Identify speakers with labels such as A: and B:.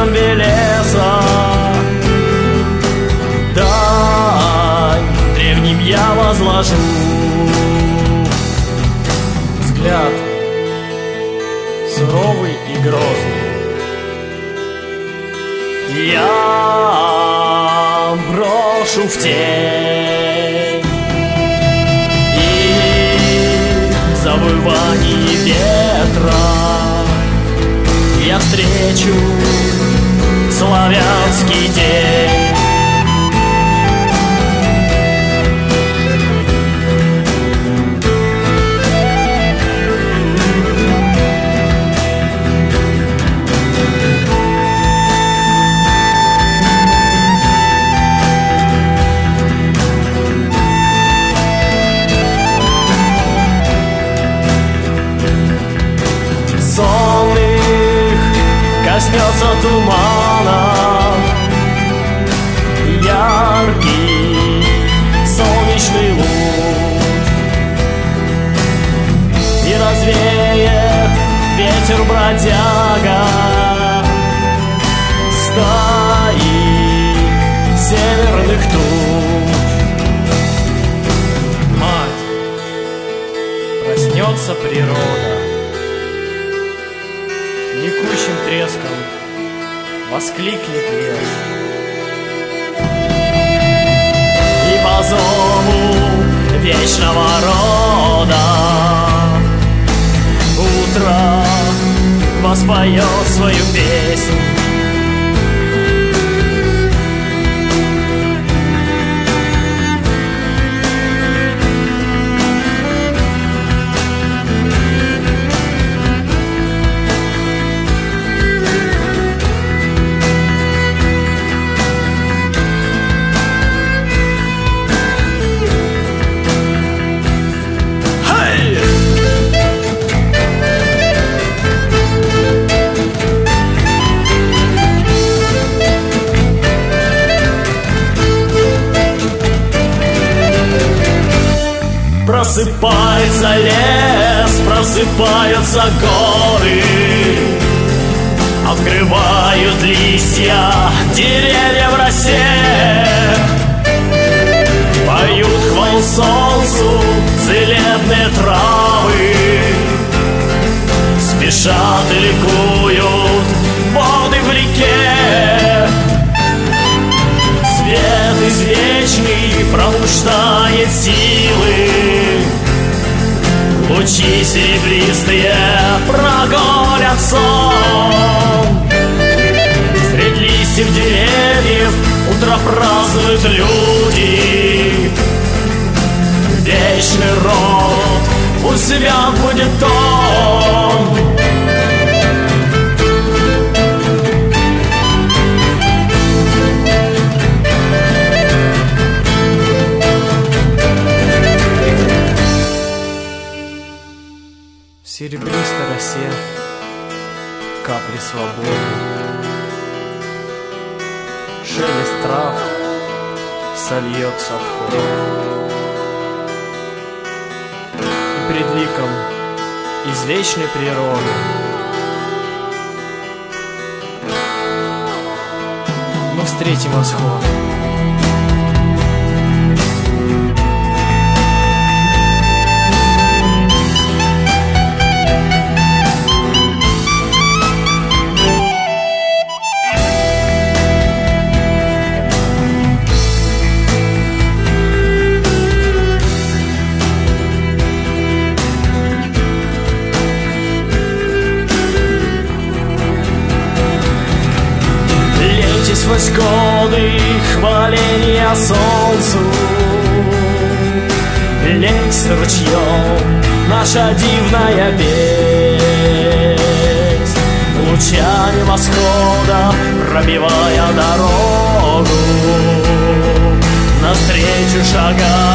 A: ямбе леса. Дань древним я возложу. Взгляд суровый и грозный я брошу в тень, и в завывании ветра я встречу славянский день. Коснется тумана яркий солнечный луч, и развеет ветер бродяга стаи северных туч. Мать, проснется природа, ликующим треском воскликнет лес, и по зову вечного рода утро воспоет свою песнь. Просыпается лес, просыпаются горы, открывают листья деревья в росе, поют хвалу солнцу целебные травы, спешат и ликуют воды в реке. Свет извечный пробуждает силы, лучи серебристые прогонят сон. Средь листьев деревьев утро празднуют люди. Вечный род, пусть свят будет он.
B: В серебристой росе капли свободы, шелест трав сольется в хор, и пред ликом извечной природы мы встретим восход.
A: Сквозь годы хваления солнцу, лейся ручьем наша дивная песнь, лучами восхода пробивая дорогу, навстречу шагам